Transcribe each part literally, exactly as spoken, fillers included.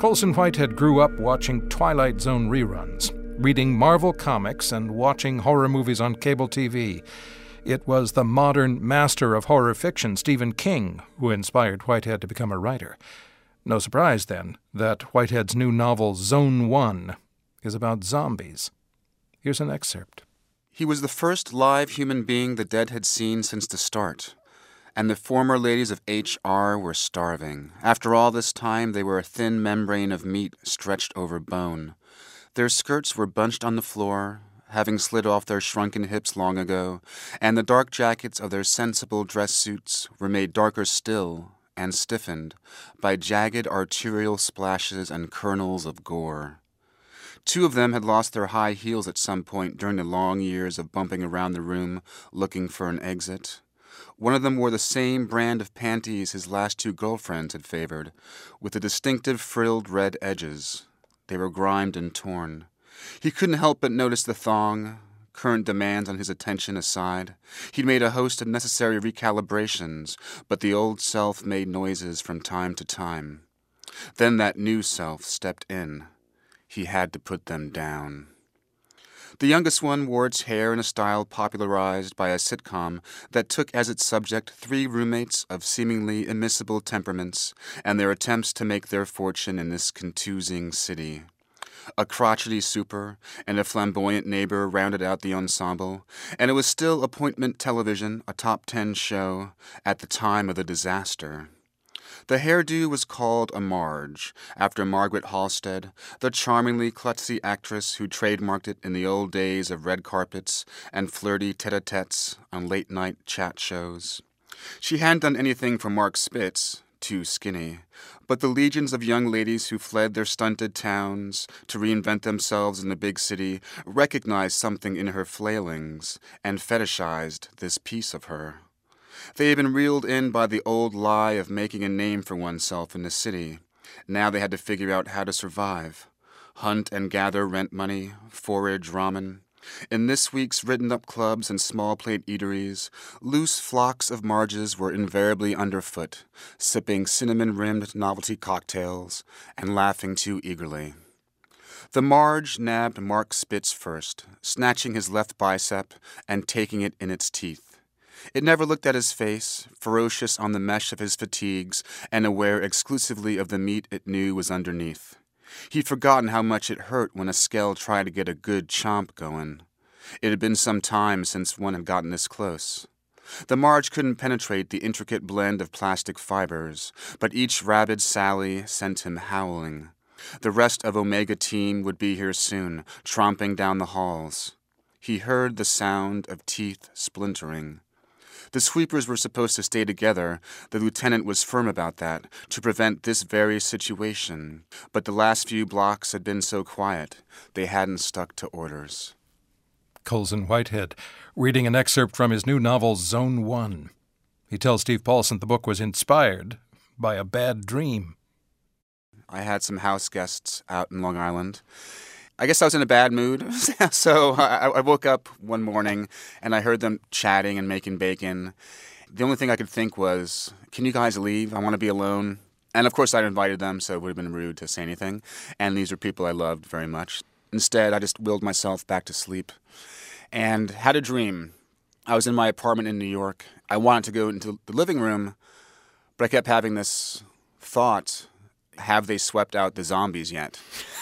Colson Whitehead grew up watching Twilight Zone reruns, reading Marvel comics, and watching horror movies on cable T V. It was the modern master of horror fiction, Stephen King, who inspired Whitehead to become a writer. No surprise, then, that Whitehead's new novel, Zone One, is about zombies. Here's an excerpt. He was the first live human being the dead had seen since the start, and the former ladies of H R were starving. After all this time, they were a thin membrane of meat stretched over bone. Their skirts were bunched on the floor, having slid off their shrunken hips long ago, and the dark jackets of their sensible dress suits were made darker still and stiffened by jagged arterial splashes and kernels of gore. Two of them had lost their high heels at some point during the long years of bumping around the room looking for an exit. One of them wore the same brand of panties his last two girlfriends had favored, with the distinctive frilled red edges. They were grimed and torn. He couldn't help but notice the thong, current demands on his attention aside. He'd made a host of necessary recalibrations, but the old self made noises from time to time. Then that new self stepped in. He had to put them down. The youngest one wore its hair in a style popularized by a sitcom that took as its subject three roommates of seemingly immiscible temperaments and their attempts to make their fortune in this contusing city. A crotchety super and a flamboyant neighbor rounded out the ensemble, and it was still appointment television, a top ten show, at the time of the disaster. The hairdo was called a Marge, after Margaret Halstead, the charmingly klutzy actress who trademarked it in the old days of red carpets and flirty tete-a-tetes on late-night chat shows. She hadn't done anything for Mark Spitz, too skinny, but the legions of young ladies who fled their stunted towns to reinvent themselves in the big city recognized something in her flailings and fetishized this piece of her. They had been reeled in by the old lie of making a name for oneself in the city. Now they had to figure out how to survive. Hunt and gather rent money, forage ramen. In this week's written-up clubs and small-plate eateries, loose flocks of Marges were invariably underfoot, sipping cinnamon-rimmed novelty cocktails and laughing too eagerly. The Marge nabbed Mark Spitz first, snatching his left bicep and taking it in its teeth. It never looked at his face, ferocious on the mesh of his fatigues and aware exclusively of the meat it knew was underneath. He'd forgotten how much it hurt when a skell tried to get a good chomp going. It had been some time since one had gotten this close. The Marge couldn't penetrate the intricate blend of plastic fibers, but each rabid sally sent him howling. The rest of Omega Team would be here soon, tromping down the halls. He heard the sound of teeth splintering. The sweepers were supposed to stay together. The lieutenant was firm about that, to prevent this very situation. But the last few blocks had been so quiet, they hadn't stuck to orders. Colson Whitehead, reading an excerpt from his new novel, Zone One. He tells Steve Paulson the book was inspired by a bad dream. I had some house guests out in Long Island. I guess I was in a bad mood, so I, I woke up one morning and I heard them chatting and making bacon. The only thing I could think was, can you guys leave? I want to be alone. And of course I'd invited them, so it would have been rude to say anything. And these were people I loved very much. Instead, I just willed myself back to sleep and had a dream. I was in my apartment in New York. I wanted to go into the living room, but I kept having this thought, have they swept out the zombies yet?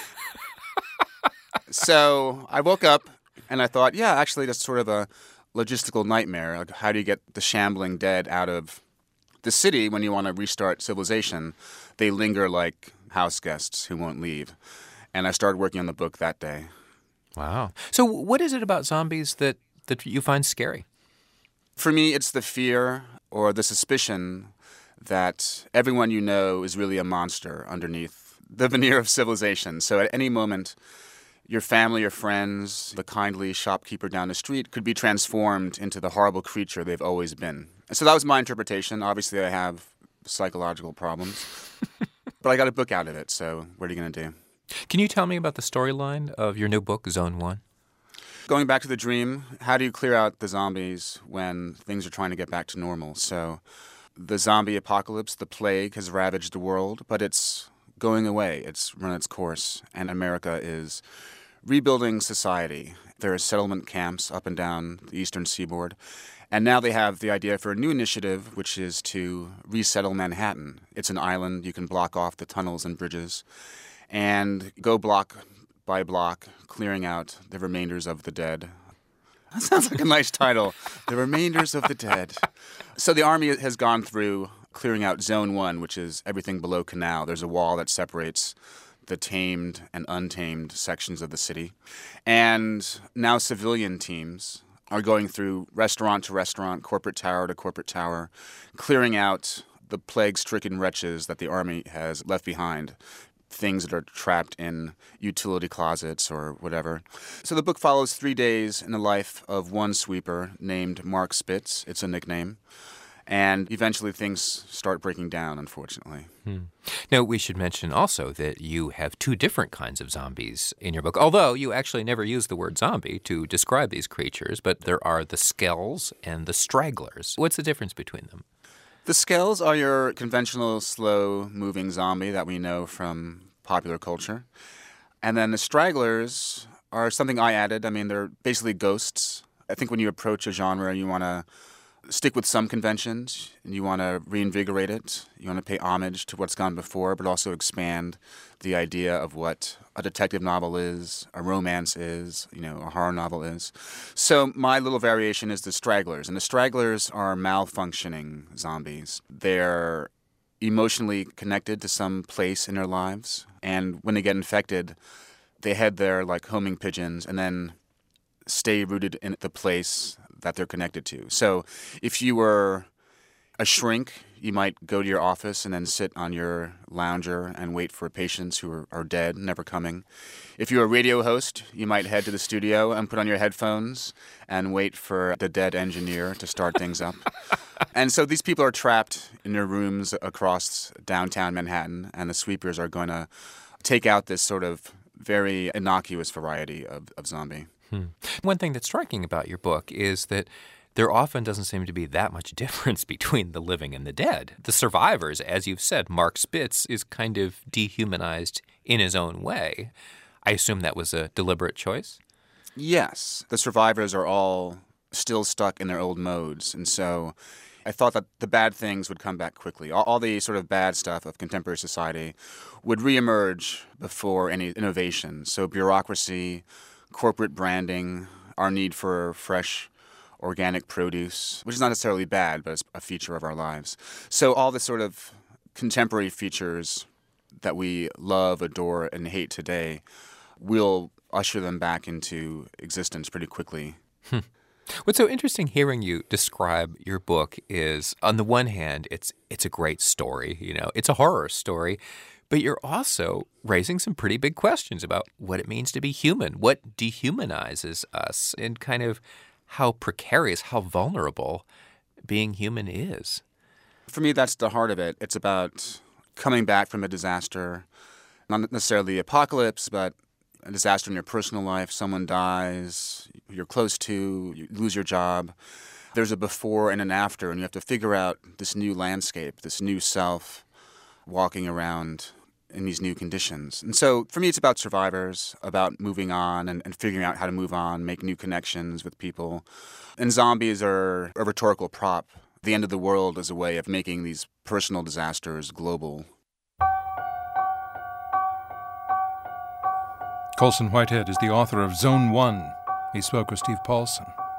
So I woke up and I thought, yeah, actually that's sort of a logistical nightmare. Like, how do you get the shambling dead out of the city when you want to restart civilization? They linger like house guests who won't leave. And I started working on the book that day. Wow. So what is it about zombies that, that you find scary? For me, it's the fear or the suspicion that everyone you know is really a monster underneath the veneer of civilization. So at any moment, your family or friends, the kindly shopkeeper down the street, could be transformed into the horrible creature they've always been. And so that was my interpretation. Obviously, I have psychological problems. But I got a book out of it, so what are you going to do? Can you tell me about the storyline of your new book, Zone One? Going back to the dream, how do you clear out the zombies when things are trying to get back to normal? So the zombie apocalypse, the plague, has ravaged the world, but it's going away. It's run its course, and America is rebuilding society. There are settlement camps up and down the eastern seaboard. And now they have the idea for a new initiative, which is to resettle Manhattan. It's an island. You can block off the tunnels and bridges and go block by block, clearing out the remainders of the dead. That sounds like a nice title. The Remainders of the Dead. So the Army has gone through clearing out Zone one, which is everything below Canal. There's a wall that separates the tamed and untamed sections of the city. And now civilian teams are going through restaurant to restaurant, corporate tower to corporate tower, clearing out the plague-stricken wretches that the Army has left behind, things that are trapped in utility closets or whatever. So the book follows three days in the life of one sweeper named Mark Spitz. It's a nickname. And eventually things start breaking down, unfortunately. Hmm. Now, we should mention also that you have two different kinds of zombies in your book, although you actually never use the word zombie to describe these creatures, but there are the Skells and the Stragglers. What's the difference between them? The Skells are your conventional slow-moving zombie that we know from popular culture. And then the Stragglers are something I added. I mean, they're basically ghosts. I think when you approach a genre, you want to stick with some conventions, and you want to reinvigorate it. You want to pay homage to what's gone before, but also expand the idea of what a detective novel is, a romance is, you know, a horror novel is. So my little variation is the Stragglers, and the Stragglers are malfunctioning zombies. They're emotionally connected to some place in their lives, and when they get infected, they head there like homing pigeons and then stay rooted in the place that they're connected to. So if you were a shrink, you might go to your office and then sit on your lounger and wait for patients who are, are dead, never coming. If you're a radio host, you might head to the studio and put on your headphones and wait for the dead engineer to start things up. And so these people are trapped in their rooms across downtown Manhattan, and the sweepers are going to take out this sort of very innocuous variety of, of zombie. Hmm. One thing that's striking about your book is that there often doesn't seem to be that much difference between the living and the dead. The survivors, as you've said, Mark Spitz is kind of dehumanized in his own way. I assume that was a deliberate choice? Yes. The survivors are all still stuck in their old modes, and so I thought that the bad things would come back quickly. All, all the sort of bad stuff of contemporary society would reemerge before any innovation. So bureaucracy, corporate branding, our need for fresh organic produce, which is not necessarily bad, but it's a feature of our lives. So all the sort of contemporary features that we love, adore, and hate today, we'll usher them back into existence pretty quickly. Hmm. What's so interesting hearing you describe your book is, on the one hand, it's it's a great story, you know, it's a horror story, but you're also raising some pretty big questions about what it means to be human, what dehumanizes us, and kind of how precarious, how vulnerable being human is. For me, that's the heart of it. It's about coming back from a disaster, not necessarily the apocalypse, but a disaster in your personal life. Someone dies, you're close to, you lose your job. There's a before and an after, and you have to figure out this new landscape, this new self walking around in these new conditions. And so for me, it's about survivors, about moving on and, and figuring out how to move on, make new connections with people. And zombies are a rhetorical prop. The end of the world is a way of making these personal disasters global. Colson Whitehead is the author of Zone one. He spoke with Steve Paulson.